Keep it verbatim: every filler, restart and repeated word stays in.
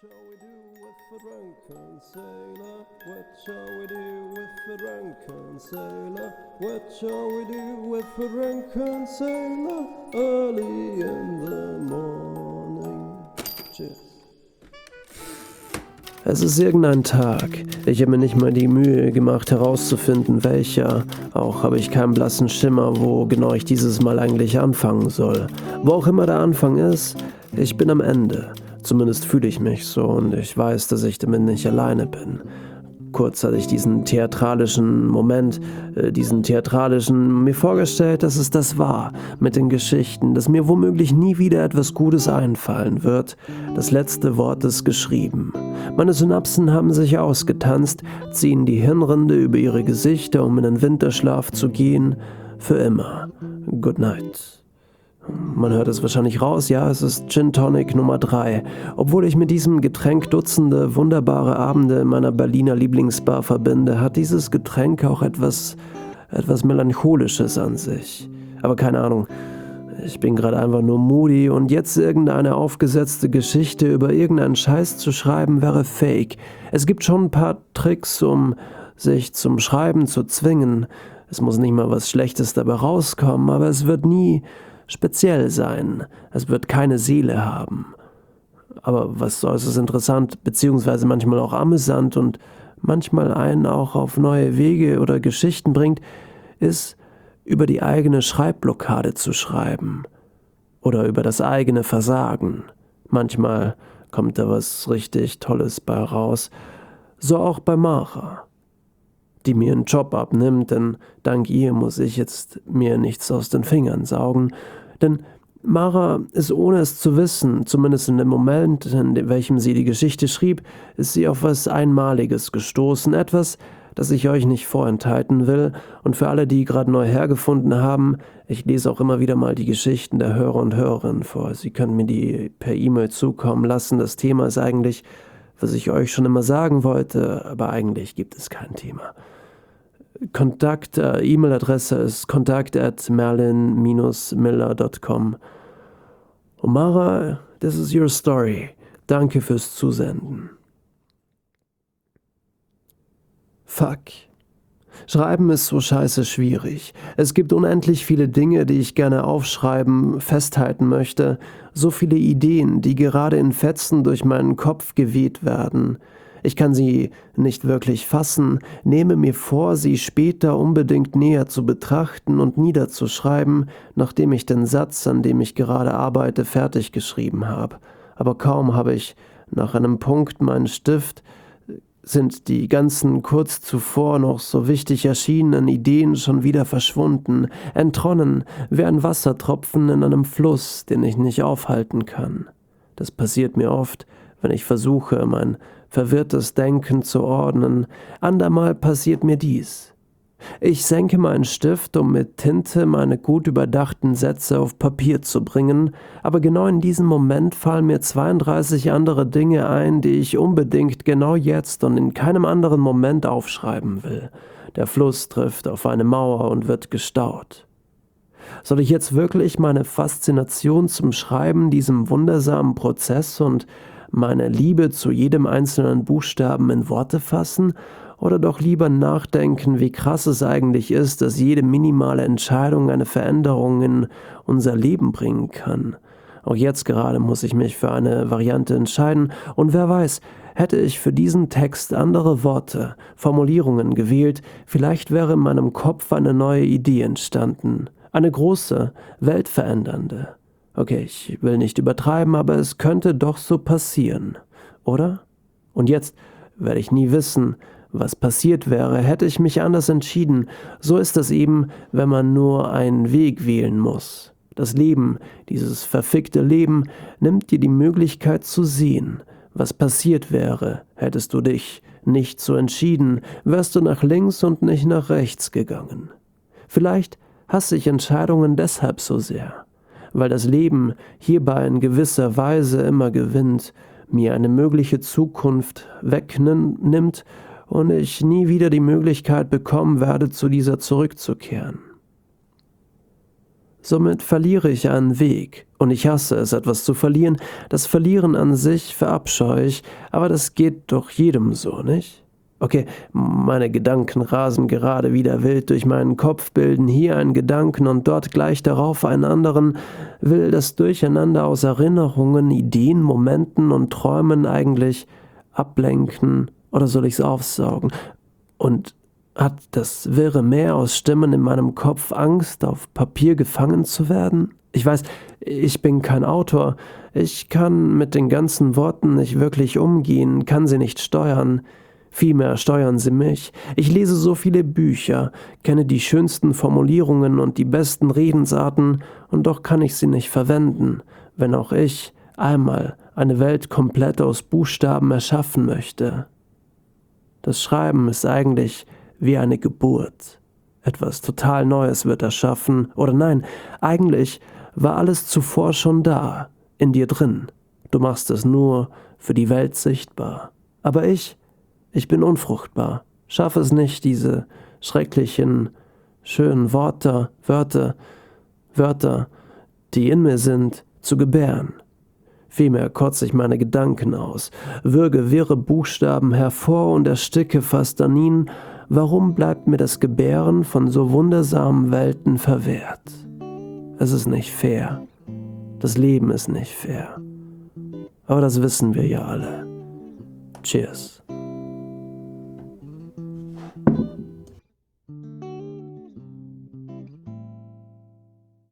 shall we do with the drunken sailor? What shall we do with the drunken sailor? What shall we do with the drunken sailor? Early in the morning. Cheers. Es ist irgendein Tag. Ich habe mir nicht mal die Mühe gemacht herauszufinden, welcher. Auch habe ich keinen blassen Schimmer, wo genau ich dieses Mal eigentlich anfangen soll. Wo auch immer der Anfang ist, ich bin am Ende. Zumindest fühle ich mich so und ich weiß, dass ich damit nicht alleine bin. Kurz hatte ich diesen theatralischen Moment, äh, diesen theatralischen, mir vorgestellt, dass es das war, mit den Geschichten, dass mir womöglich nie wieder etwas Gutes einfallen wird. Das letzte Wort ist geschrieben. Meine Synapsen haben sich ausgetanzt, ziehen die Hirnrinde über ihre Gesichter, um in den Winterschlaf zu gehen. Für immer. Good night. Man hört es wahrscheinlich raus, ja, es ist Gin Tonic Nummer drei. Obwohl ich mit diesem Getränk Dutzende wunderbare Abende in meiner Berliner Lieblingsbar verbinde, hat dieses Getränk auch etwas, etwas Melancholisches an sich. Aber keine Ahnung, ich bin gerade einfach nur moody und jetzt irgendeine aufgesetzte Geschichte über irgendeinen Scheiß zu schreiben, wäre fake. Es gibt schon ein paar Tricks, um sich zum Schreiben zu zwingen. Es muss nicht mal was Schlechtes dabei rauskommen, aber es wird nie speziell sein. Es wird keine Seele haben. Aber was äußerst interessant, beziehungsweise manchmal auch amüsant und manchmal einen auch auf neue Wege oder Geschichten bringt, ist, über die eigene Schreibblockade zu schreiben. Oder über das eigene Versagen. Manchmal kommt da was richtig Tolles bei raus. So auch bei Mara, die mir einen Job abnimmt, denn dank ihr muss ich jetzt mir nichts aus den Fingern saugen. Denn Mara ist, ohne es zu wissen, zumindest in dem Moment, in welchem sie die Geschichte schrieb, ist sie auf was Einmaliges gestoßen, etwas, das ich euch nicht vorenthalten will. Und für alle, die gerade neu hergefunden haben, ich lese auch immer wieder mal die Geschichten der Hörer und Hörerinnen vor. Sie können mir die per E-Mail zukommen lassen. Das Thema ist eigentlich, was ich euch schon immer sagen wollte, aber eigentlich gibt es kein Thema. Kontakt, äh, E-Mail-Adresse ist kontakt at merlin miller dot com. Mara, this is your story. Danke fürs Zusenden. Fuck. Schreiben ist so scheiße schwierig. Es gibt unendlich viele Dinge, die ich gerne aufschreiben, festhalten möchte. So viele Ideen, die gerade in Fetzen durch meinen Kopf geweht werden. Ich kann sie nicht wirklich fassen, nehme mir vor, sie später unbedingt näher zu betrachten und niederzuschreiben, nachdem ich den Satz, an dem ich gerade arbeite, fertig geschrieben habe. Aber kaum habe ich nach einem Punkt meinen Stift, sind die ganzen kurz zuvor noch so wichtig erschienenen Ideen schon wieder verschwunden, entronnen, wie ein Wassertropfen in einem Fluss, den ich nicht aufhalten kann. Das passiert mir oft, wenn ich versuche, mein verwirrtes Denken zu ordnen. Andermal passiert mir dies. Ich senke meinen Stift, um mit Tinte meine gut überdachten Sätze auf Papier zu bringen, aber genau in diesem Moment fallen mir zweiunddreißig andere Dinge ein, die ich unbedingt genau jetzt und in keinem anderen Moment aufschreiben will. Der Fluss trifft auf eine Mauer und wird gestaut. Soll ich jetzt wirklich meine Faszination zum Schreiben, diesem wundersamen Prozess und meine Liebe zu jedem einzelnen Buchstaben in Worte fassen oder doch lieber nachdenken, wie krass es eigentlich ist, dass jede minimale Entscheidung eine Veränderung in unser Leben bringen kann. Auch jetzt gerade muss ich mich für eine Variante entscheiden und wer weiß, hätte ich für diesen Text andere Worte, Formulierungen gewählt, vielleicht wäre in meinem Kopf eine neue Idee entstanden, eine große, weltverändernde. Okay, ich will nicht übertreiben, aber es könnte doch so passieren, oder? Und jetzt werde ich nie wissen, was passiert wäre, hätte ich mich anders entschieden. So ist das eben, wenn man nur einen Weg wählen muss. Das Leben, dieses verfickte Leben, nimmt dir die Möglichkeit zu sehen, was passiert wäre, hättest du dich nicht so entschieden, wärst du nach links und nicht nach rechts gegangen. Vielleicht hasse ich Entscheidungen deshalb so sehr, weil das Leben hierbei in gewisser Weise immer gewinnt, mir eine mögliche Zukunft wegnimmt und ich nie wieder die Möglichkeit bekommen werde, zu dieser zurückzukehren. Somit verliere ich einen Weg. Und ich hasse es, etwas zu verlieren. Das Verlieren an sich verabscheue ich, aber das geht doch jedem so, nicht? Okay, meine Gedanken rasen gerade wieder wild durch meinen Kopf, bilden hier einen Gedanken und dort gleich darauf einen anderen. Will das Durcheinander aus Erinnerungen, Ideen, Momenten und Träumen eigentlich ablenken oder soll ich's aufsaugen? Und hat das wirre Meer aus Stimmen in meinem Kopf Angst, auf Papier gefangen zu werden? Ich weiß, ich bin kein Autor. Ich kann mit den ganzen Worten nicht wirklich umgehen, kann sie nicht steuern. Vielmehr steuern sie mich. Ich lese so viele Bücher, kenne die schönsten Formulierungen und die besten Redensarten, und doch kann ich sie nicht verwenden, wenn auch ich einmal eine Welt komplett aus Buchstaben erschaffen möchte. Das Schreiben ist eigentlich wie eine Geburt. Etwas total Neues wird erschaffen, oder nein, eigentlich war alles zuvor schon da, in dir drin. Du machst es nur für die Welt sichtbar. Aber ich, ich bin unfruchtbar, schaffe es nicht, diese schrecklichen, schönen Worte, Wörter, Wörter, die in mir sind, zu gebären. Vielmehr kotze ich meine Gedanken aus, würge wirre Buchstaben hervor und ersticke fast an ihnen. Warum bleibt mir das Gebären von so wundersamen Welten verwehrt? Es ist nicht fair. Das Leben ist nicht fair. Aber das wissen wir ja alle. Cheers.